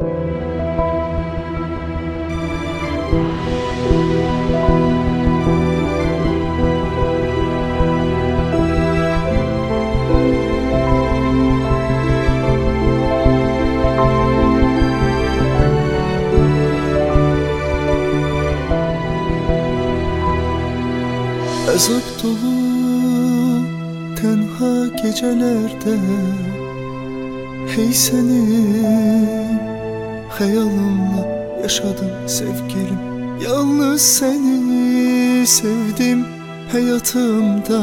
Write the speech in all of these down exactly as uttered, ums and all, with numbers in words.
Azap dolu tenha gecelerde hey senin hayalınla yaşadım sevgilim. Yalnız seni sevdim hayatımda.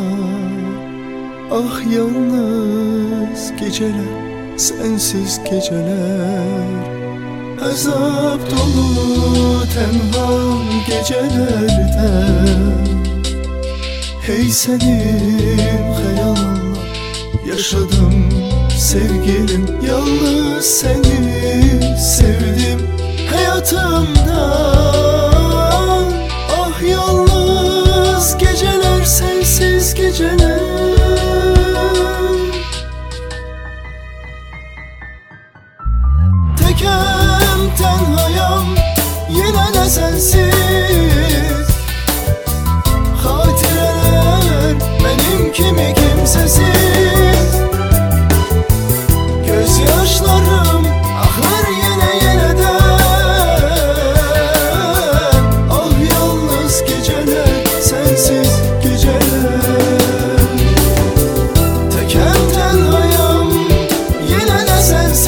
Ah yalnız geceler, sensiz geceler. Azap dolu tenha gecelerde hey senin hayalınla yaşadım sevgilim. Yalnız seni sevdim hayatımdan. Ah yalnız geceler, sensiz geceler. Tekem tenhayam yine de sensiz. Hatireler benim kimi kimsesiz. Gözyaşlarım akar yine yeniden. Ah yalnız geceler, sensiz geceler. Tekem tenhayam yine de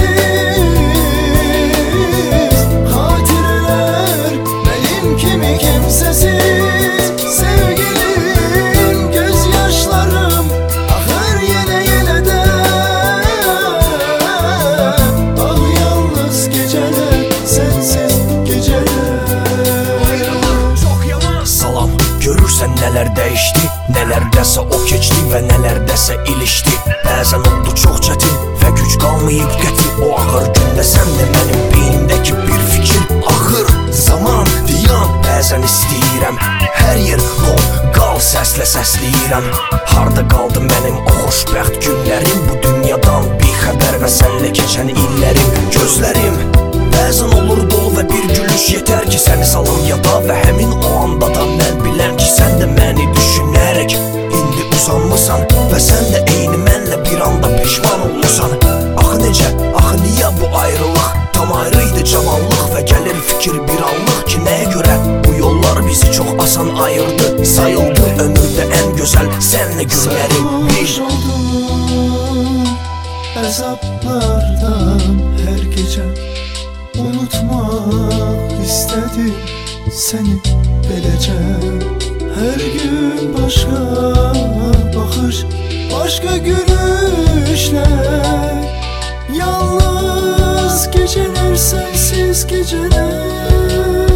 sensiz. Hatireler benim kimi kimsesiz. Sevgilim gözyaşlarım akar yine yeniden. Ah yalnız geceler, sensiz geceler. Salam, görürsən nələr dəyişdi, nələrdəsə o keçdi və nələrdəsə ilişdi. Bəzən oldu çox çətin və güc qalmayıb qəti. O ağır gündə sən də mənim beynimdəki bir fikir. Axır zaman diyan, bəzən istəyirəm hər yer qol, qal səslə səsləyirəm. Harda qaldı mənim o xoşbəxt günlərim, bu dünyadan bir xəbər və sənlə keçən illərim. Gözlərim bəzən olur dolu və bir gülüş yetər ki səni salım yada. Və həmin o anda da mən biləm ki sən də məni düşünərək indi uzanmısan. Və sən də eyni mənlə bir anda peşman olursan. Axı necə, axı niyə bu ayrılıq? Tam ayrıydı cavanlıq və gəlir fikir bir anlıq ki nəyə görə bu yollar bizi çox asan ayırdı. Sayıldı ömürdə ən gözəl sənlə günlərim bir. Oldum əzablardan hər gecə. Unutmaq istedim seni beləcə. Hər gün başqa baxış, başqa gülüşlər. Yalnız geceler, sensiz geceler.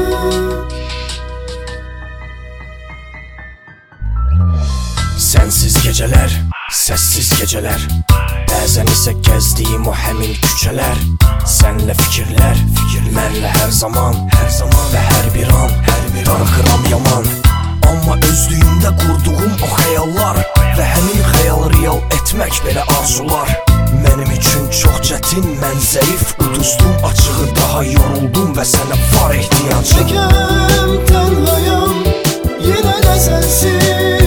Sənsiz gecələr, səssiz gecələr. Bəzən isə gəzdiyim o həmin küçələr. Sənlə fikirlər, fikir mənlə hər zaman, hər zaman və hər bir an, hər bir darıxıram yaman. Amma özlüyümdə qurduğum o xəyallar və həmin xəyal real etmək belə arzular mənim üçün çox çətin. Mən zəif uduzdum açığı, daha yoruldum və sənə var ehtiyacım. Tekem tenhayam yine de sensiz.